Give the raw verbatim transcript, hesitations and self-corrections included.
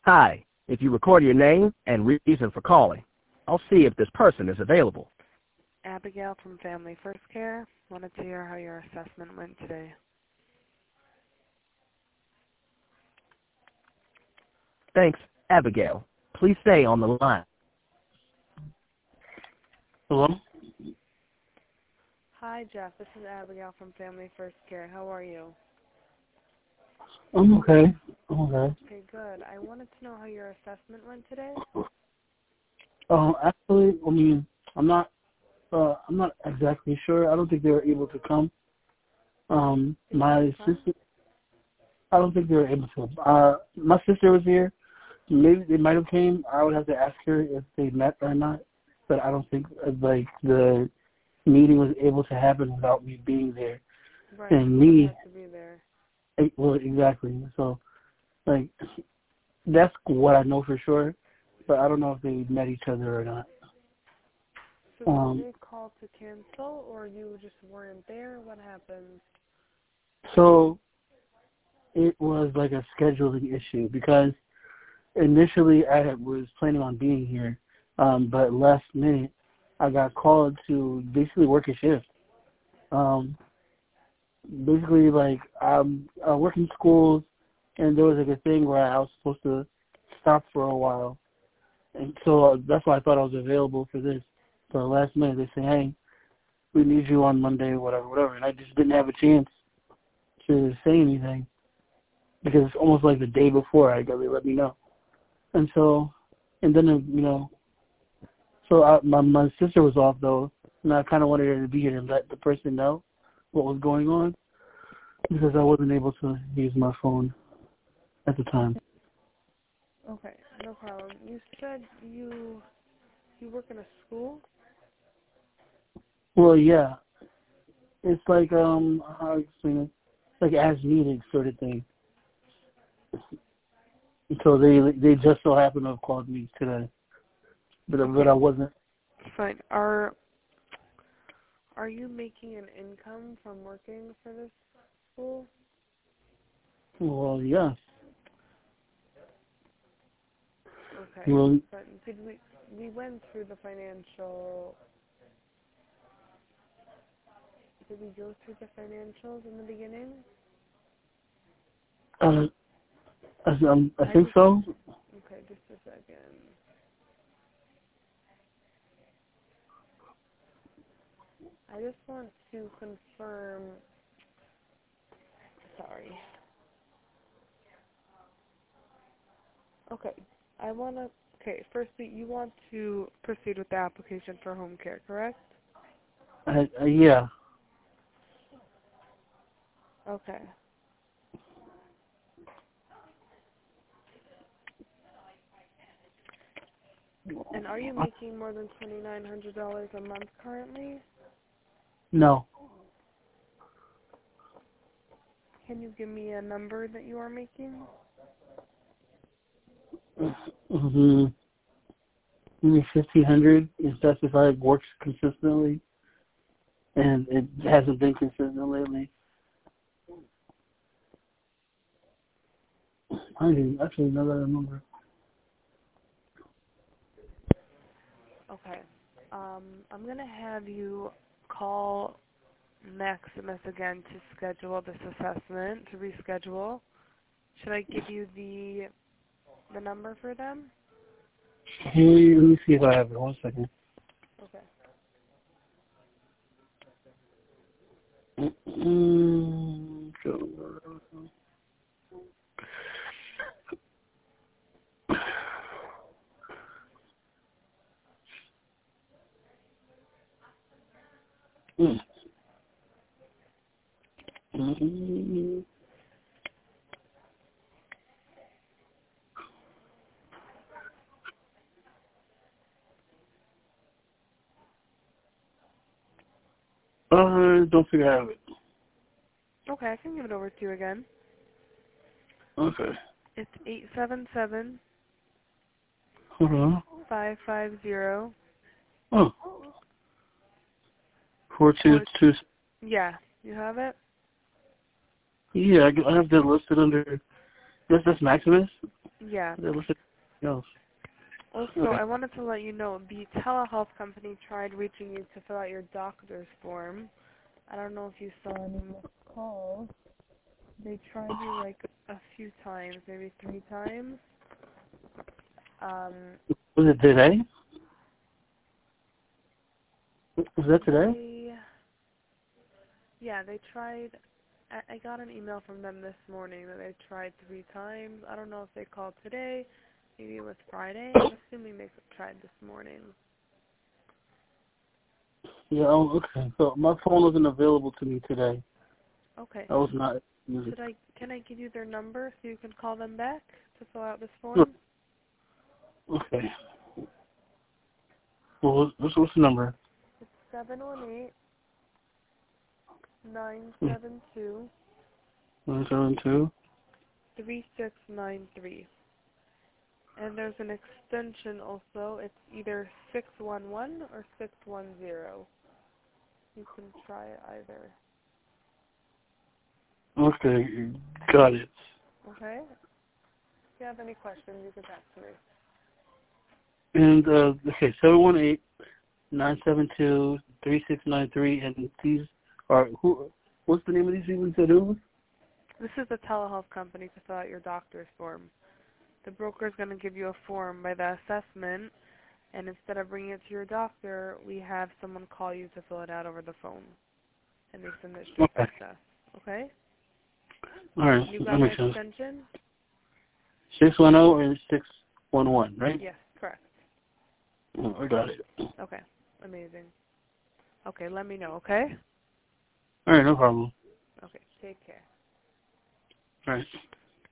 Hi, if you record your name and reason for calling, I'll see if this person is available. Abigail from Family First Care. Wanted to hear how your assessment went today. Thanks, Abigail. Please stay on the line. Hello? Hi, Jeff. This is Abigail from Family First Care. How are you? I'm okay. I'm okay. Okay, good. I wanted to know how your assessment went today. Uh, actually, I mean, I'm not. Uh, I'm not exactly sure. I don't think they were able to come. Um, Did my you come? sister. I don't think they were able to. Uh, my sister was here. Maybe they might have came. I would have to ask her if they met or not. But I don't think uh, like the meeting was able to happen without me being there. Right. And You me. had to be there. I, well, exactly. So, like, that's what I know for sure. But I don't know if they met each other or not. So Um, did they call to cancel, or you just weren't there? What happened? So it was like a scheduling issue because initially I had, was planning on being here, um, but last minute I got called to basically work a shift. Um, basically, like I'm I work in schools, and there was like a thing where I was supposed to stop for a while, and so that's why I thought I was available for this. So last minute they say, hey, we need you on Monday, whatever, whatever, and I just didn't have a chance to say anything because it's almost like the day before I got they let me know, and so, and then you know, so I, my my sister was off though, and I kind of wanted her to be here and let the person know what was going on because I wasn't able to use my phone at the time. Okay, no problem. You said you you work in a school? Well, yeah, it's like um how do I explain it? Like as needed sort of thing. So they they just so happened to have called me today, but Okay. but I wasn't. Fine. Are are you making an income from working for this school? Well, yeah. Okay. Well, But did we we went through the financial did we go through the financials in the beginning? uh, I, um, I I think just so. okay, just a second. I just want to confirm sorry. Okay. I wanna okay, firstly you want to proceed with the application for home care, correct? I, uh, yeah. Okay. And are you making more than twenty nine hundred dollars a month currently? No. Can you give me a number that you are making? Mm-hmm. Maybe fifteen hundred if that's if I work consistently, and it hasn't been consistent lately. I didn't actually know that I remember. Okay. Um, I'm gonna have you call Maximus again to schedule this assessment, to reschedule. Should I give you the the number for them? Hey, let me see if I have it. One second. Okay. Mm-hmm. Mm-hmm. Uh, don't think I have it. Okay, I can give it over to you again. Okay. It's eight seven seven Hold on. five five zero Oh. Four two four. two. Yeah, you have it. Yeah, I I have that listed under. This is Maximus. Yeah. They listed else. Also, Okay. I wanted to let you know the telehealth company tried reaching you to fill out your doctor's form. I don't know if you saw any missed calls. They tried you like a few times, maybe three times. Um, Was it today? Was that today? They, yeah, they tried. I, I got an email from them this morning that they tried three times. I don't know if they called today. Maybe it was Friday. I'm assuming they tried this morning. Yeah, oh, okay. So my phone wasn't available to me today. Okay. I was not using Should I? Can I give you their number so you can call them back to fill out this form? Okay. Well, what's, what's the number? It's seven one eight nine seven two One seven two. three six nine three. And there's an extension also. It's either six one one or six one zero. You can try it either. Okay, got it. Okay? If you have any questions, you can text me. And uh, okay, seven one eight nine seven two three six nine three. And these are who? What's the name of these people you said it was? This is the telehealth company to fill out your doctor's form. The broker is going to give you a form by the assessment, and instead of bringing it to your doctor, we have someone call you to fill it out over the phone, and they send it straight Okay. to us. Okay? All right, You that got my makes sense. extension? Six one zero or six one one, right? Yes, correct. Oh, I got it. Okay, amazing. Okay, let me know, okay? All right, no problem. Okay, take care. All right.